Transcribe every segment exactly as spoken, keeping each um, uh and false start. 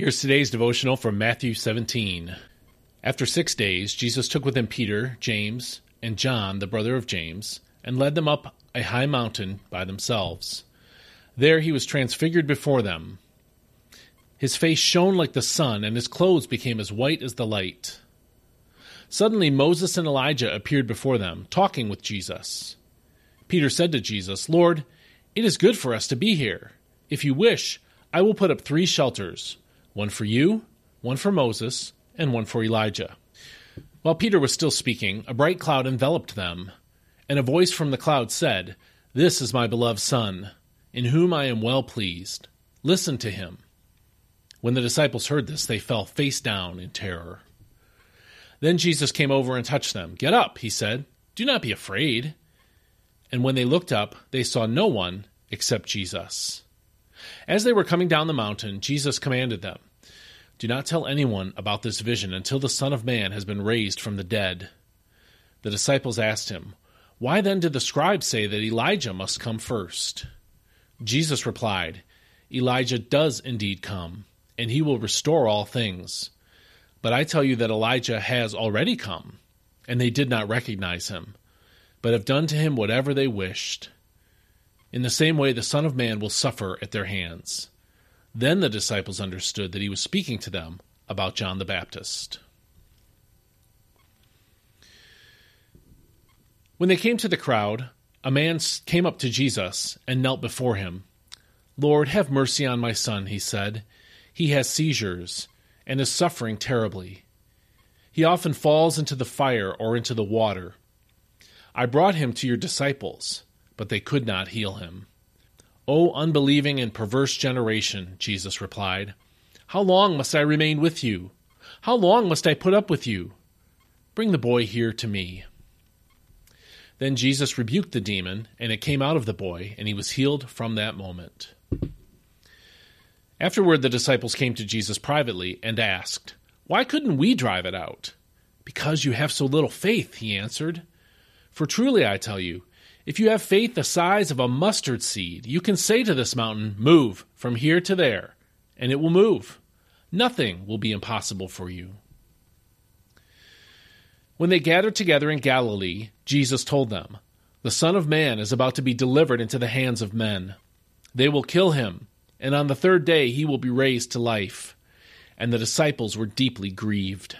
Here's today's devotional from Matthew seventeen. After six days, Jesus took with him Peter, James, and John, the brother of James, and led them up a high mountain by themselves. There he was transfigured before them. His face shone like the sun, and his clothes became as white as the light. Suddenly Moses and Elijah appeared before them, talking with Jesus. Peter said to Jesus, "Lord, it is good for us to be here. If you wish, I will put up three shelters, one for you, one for Moses, and one for Elijah." While Peter was still speaking, a bright cloud enveloped them, and a voice from the cloud said, "This is my beloved Son, in whom I am well pleased. Listen to him." When the disciples heard this, they fell face down in terror. Then Jesus came over and touched them. "Get up," he said. "Do not be afraid." And when they looked up, they saw no one except Jesus. As they were coming down the mountain, Jesus commanded them, "Do not tell anyone about this vision until the Son of Man has been raised from the dead." The disciples asked him, "Why then did the scribes say that Elijah must come first?" Jesus replied, "Elijah does indeed come, and he will restore all things. But I tell you that Elijah has already come, and they did not recognize him, but have done to him whatever they wished. In the same way the Son of Man will suffer at their hands." Then the disciples understood that he was speaking to them about John the Baptist. When they came to the crowd, a man came up to Jesus and knelt before him. "Lord, have mercy on my son," he said. "He has seizures and is suffering terribly. He often falls into the fire or into the water. I brought him to your disciples, but they could not heal him." "O unbelieving and perverse generation," Jesus replied, "how long must I remain with you? How long must I put up with you? Bring the boy here to me." Then Jesus rebuked the demon, and it came out of the boy, and he was healed from that moment. Afterward, the disciples came to Jesus privately and asked, "Why couldn't we drive it out?" "Because you have so little faith," he answered. "For truly I tell you, if you have faith the size of a mustard seed, you can say to this mountain, 'Move from here to there,' and it will move. Nothing will be impossible for you." When they gathered together in Galilee, Jesus told them, "The Son of Man is about to be delivered into the hands of men. They will kill him, and on the third day he will be raised to life." And the disciples were deeply grieved.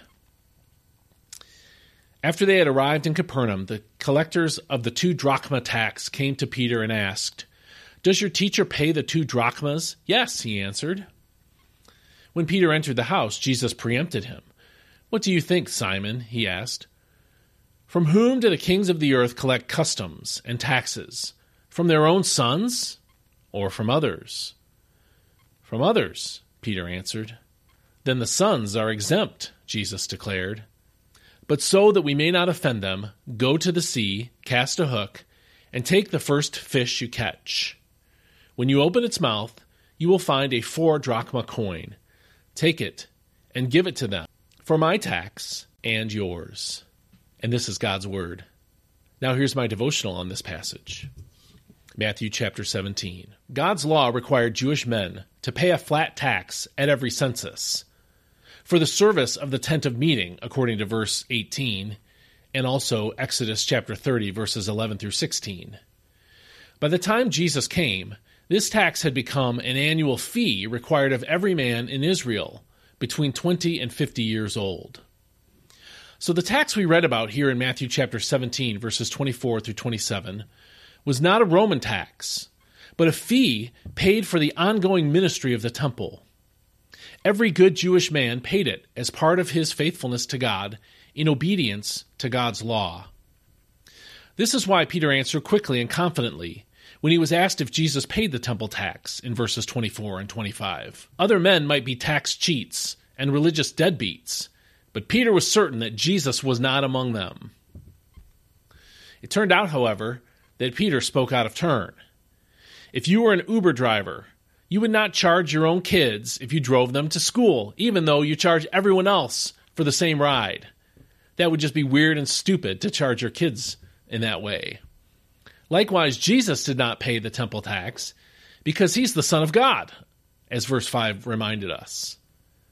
After they had arrived in Capernaum, the collectors of the two drachma tax came to Peter and asked, "Does your teacher pay the two drachmas?" "Yes," he answered. When Peter entered the house, Jesus preempted him. "What do you think, Simon?" he asked. "From whom do the kings of the earth collect customs and taxes? From their own sons, or from others?" "From others," Peter answered. "Then the sons are exempt," Jesus declared. "But so that we may not offend them, go to the sea, cast a hook, and take the first fish you catch. When you open its mouth, you will find a four drachma coin. Take it and give it to them for my tax and yours." And this is God's word. Now here's my devotional on this passage. Matthew chapter seventeen. God's law required Jewish men to pay a flat tax at every census for the service of the tent of meeting, according to verse eighteen, and also Exodus chapter thirty, verses eleven through sixteen. By the time Jesus came, this tax had become an annual fee required of every man in Israel between twenty and fifty years old. So the tax we read about here in Matthew chapter seventeen, verses twenty-four through twenty-seven, was not a Roman tax, but a fee paid for the ongoing ministry of the temple. Every good Jewish man paid it as part of his faithfulness to God in obedience to God's law. This is why Peter answered quickly and confidently when he was asked if Jesus paid the temple tax in verses twenty-four and twenty-five. Other men might be tax cheats and religious deadbeats, but Peter was certain that Jesus was not among them. It turned out, however, that Peter spoke out of turn. If you were an Uber driver, you would not charge your own kids if you drove them to school, even though you charge everyone else for the same ride. That would just be weird and stupid to charge your kids in that way. Likewise, Jesus did not pay the temple tax because he's the Son of God, as verse five reminded us.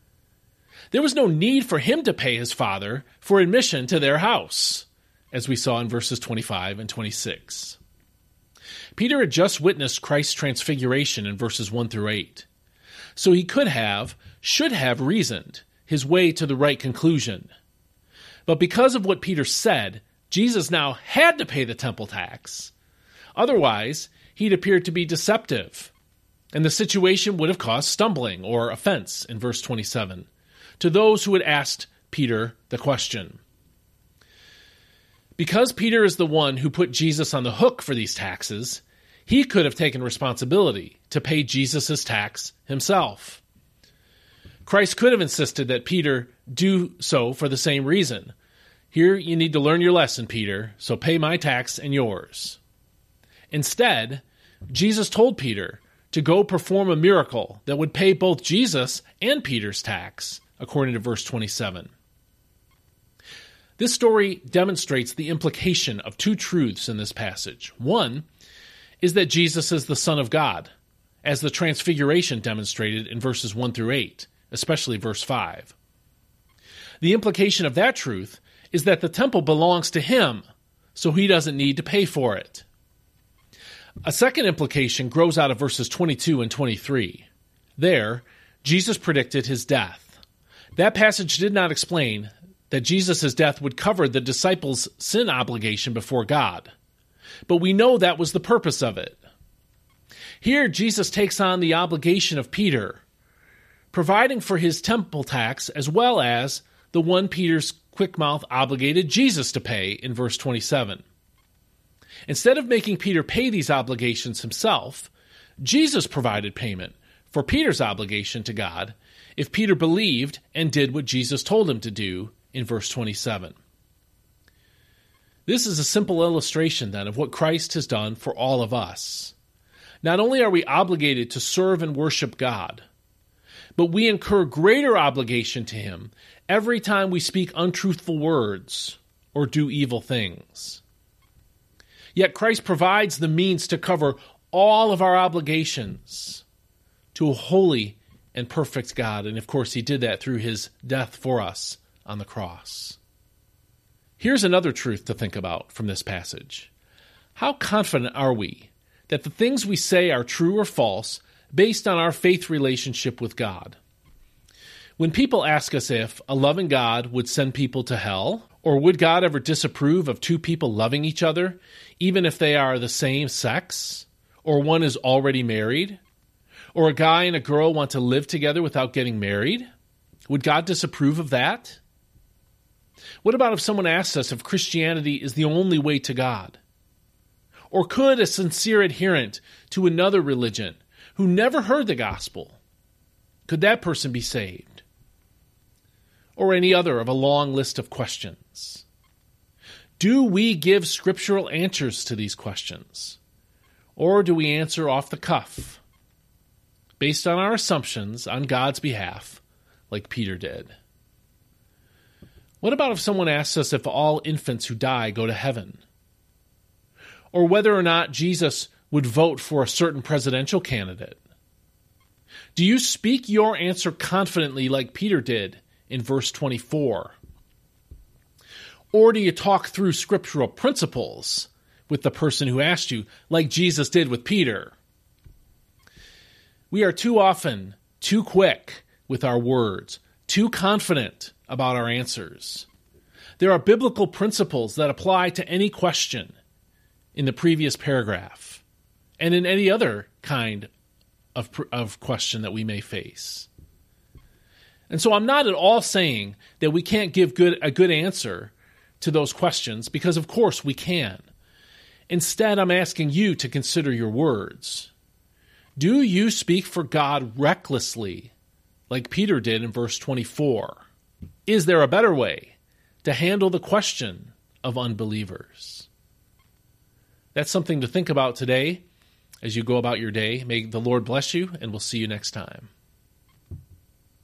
There was no need for him to pay his father for admission to their house, as we saw in verses twenty-five and twenty-six. Peter had just witnessed Christ's transfiguration in verses one through eight, so he could have, should have reasoned his way to the right conclusion. But because of what Peter said, Jesus now had to pay the temple tax. Otherwise, he'd appeared to be deceptive, and the situation would have caused stumbling or offense in verse twenty-seven to those who had asked Peter the question. Because Peter is the one who put Jesus on the hook for these taxes, he could have taken responsibility to pay Jesus' tax himself. Christ could have insisted that Peter do so for the same reason. Here you need to learn your lesson, Peter, so pay my tax and yours. Instead, Jesus told Peter to go perform a miracle that would pay both Jesus and Peter's tax, according to verse twenty-seven. This story demonstrates the implication of two truths in this passage. One is that Jesus is the Son of God, as the Transfiguration demonstrated in verses one through eight, especially verse five. The implication of that truth is that the temple belongs to him, so he doesn't need to pay for it. A second implication grows out of verses twenty-two and twenty-three. There, Jesus predicted his death. That passage did not explain that Jesus' death would cover the disciples' sin obligation before God, but we know that was the purpose of it. Here, Jesus takes on the obligation of Peter, providing for his temple tax as well as the one Peter's quick mouth obligated Jesus to pay in verse twenty-seven. Instead of making Peter pay these obligations himself, Jesus provided payment for Peter's obligation to God if Peter believed and did what Jesus told him to do in verse twenty-seven. This is a simple illustration, then, of what Christ has done for all of us. Not only are we obligated to serve and worship God, but we incur greater obligation to him every time we speak untruthful words or do evil things. Yet Christ provides the means to cover all of our obligations to a holy and perfect God. And of course, he did that through his death for us on the cross. Here's another truth to think about from this passage. How confident are we that the things we say are true or false based on our faith relationship with God? When people ask us if a loving God would send people to hell, or would God ever disapprove of two people loving each other, even if they are the same sex, or one is already married, or a guy and a girl want to live together without getting married? Would God disapprove of that? What about if someone asks us if Christianity is the only way to God? Or could a sincere adherent to another religion who never heard the gospel, could that person be saved? Or any other of a long list of questions. Do we give scriptural answers to these questions? Or do we answer off the cuff, based on our assumptions on God's behalf, like Peter did? What about if someone asks us if all infants who die go to heaven? Or whether or not Jesus would vote for a certain presidential candidate? Do you speak your answer confidently like Peter did in verse twenty-four? Or do you talk through scriptural principles with the person who asked you, like Jesus did with Peter? We are too often too quick with our words, too confident about our answers. There are biblical principles that apply to any question in the previous paragraph and in any other kind of, of question that we may face. And so I'm not at all saying that we can't give good a good answer to those questions, because of course we can. Instead, I'm asking you to consider your words. Do you speak for God recklessly, like Peter did in verse twenty-four? Is there a better way to handle the question of unbelievers? That's something to think about today as you go about your day. May the Lord bless you, and we'll see you next time.